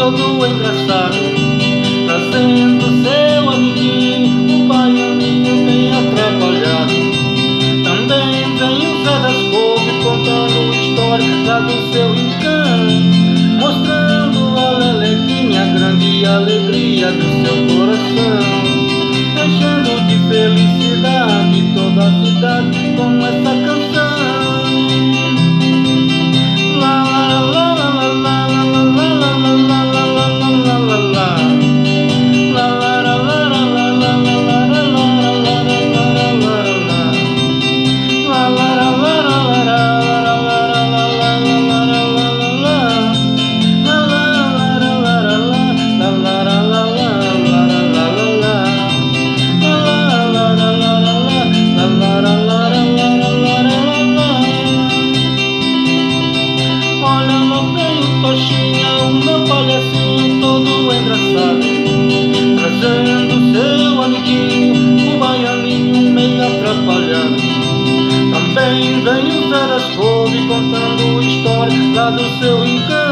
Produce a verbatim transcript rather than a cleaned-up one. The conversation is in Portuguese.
todo engraçado, trazendo seu amiguinho, o baianinho bem atrapalhado. Também vem o Zé das Couve contando história lá do seu encanto, mostrando a lelequinha grande e a alegria do seu coração, enchendo de felicidade toda a cidade com essa canção. Palhacinho todo engraçado, trazendo seu amiguinho, o baianinho meio atrapalhado. Também vem o Zé das Couve contando história lá do seu encanto,